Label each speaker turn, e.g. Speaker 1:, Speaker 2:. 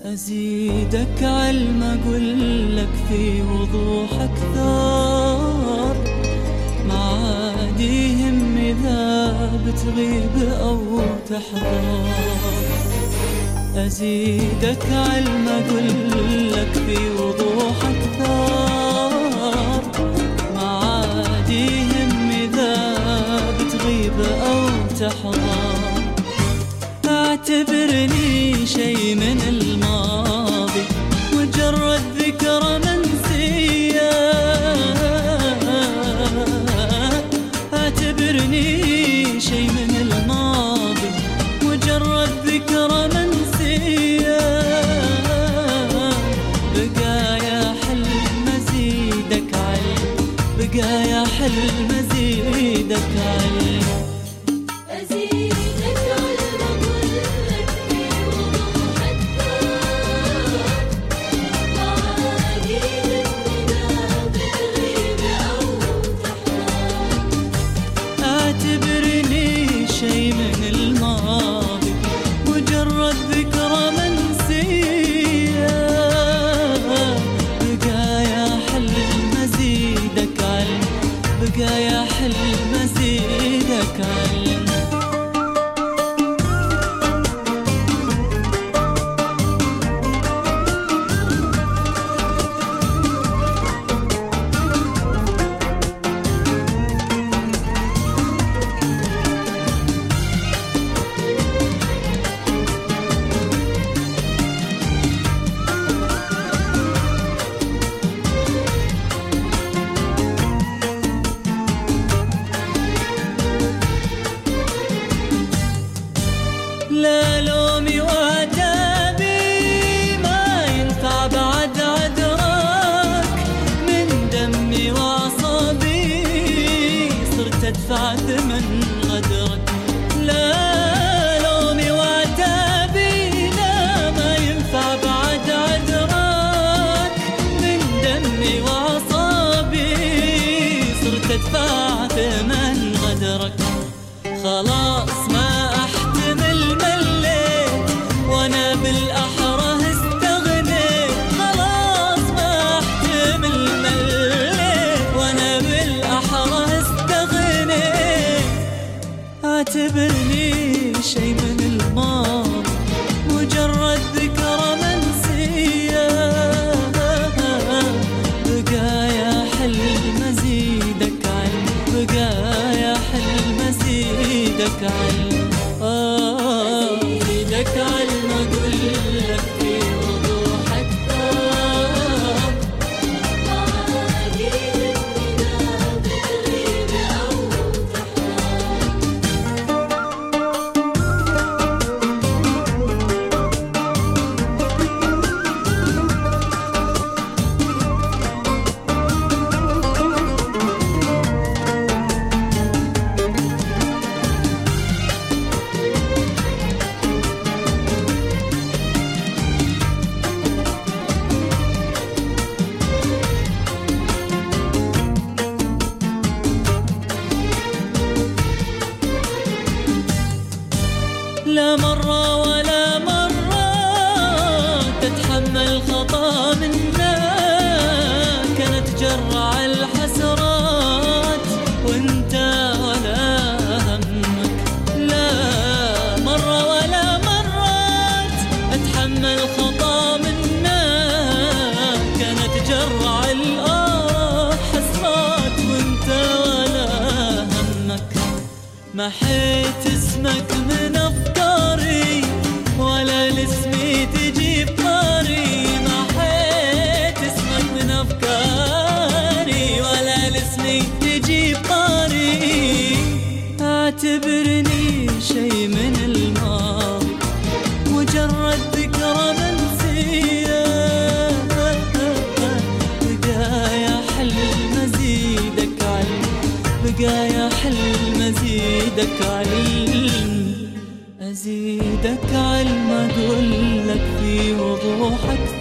Speaker 1: أزيدك علم أقولك في وضوح أكثر، ما عاد يهم إذا بتغيب أو تحضر. أزيدك علم أقولك في وضوح أكثر، ما عاد يهم إذا بتغيب أو تحضر. اعتبرني شي من الماضي، مجرد ذكرى منسية. اعتبرني شي من الماضي، مجرد ذكرى منسية. بقايا حلم أزيدك علم، بقايا حلم أزيدك علم. اعتبرني شي من الماضي، مجرد ذكرى منسية. بقايا حلم أزيدك علم، بقايا حلم أزيدك علم. لا لومي وعتابي ما ينفع بعد عذرك، من دمي وعصابي صرت أدفع ثمن غدرك. لا لومي وعتابي لا ما ينفع بعد عذرك، من دمي وعصابي صرت أدفع ثمن غدرك. خلاص ما أحتمل، مليت وأنا بالأحرى استغنيت. خلاص ما أحتمل، مليت وأنا بالأحرى استغنيت. اعتبرني شي من الماضي، مجرد ذكرى منسية. بقايا حلم أزيدك علم، بقايا حلم أزيدك علم. أزيدك علم أقولك في وضوح أكثر، ما عاد يهم إذا بتغيب أو لا مرة ولا مرة تتحمل خطا منا، كانت جرع الحسرات وانت ولا همك. لا مرة ولا مرات اتحمل خطا منا، كانت جرع الحسرات وانت ولا همك. محيت اسمك من أفكاري ولا لاسمي تجيب طاري. محيت اسمك من أفكاري ولا لاسمي تجيب طاري. اعتبرني شي من الماضي، مجرد ذكرى منسية. بقايا حلم أزيدك علم، بقايا حلم أزيدك علم. أزيدك علم أقولك في وضوح أكثر.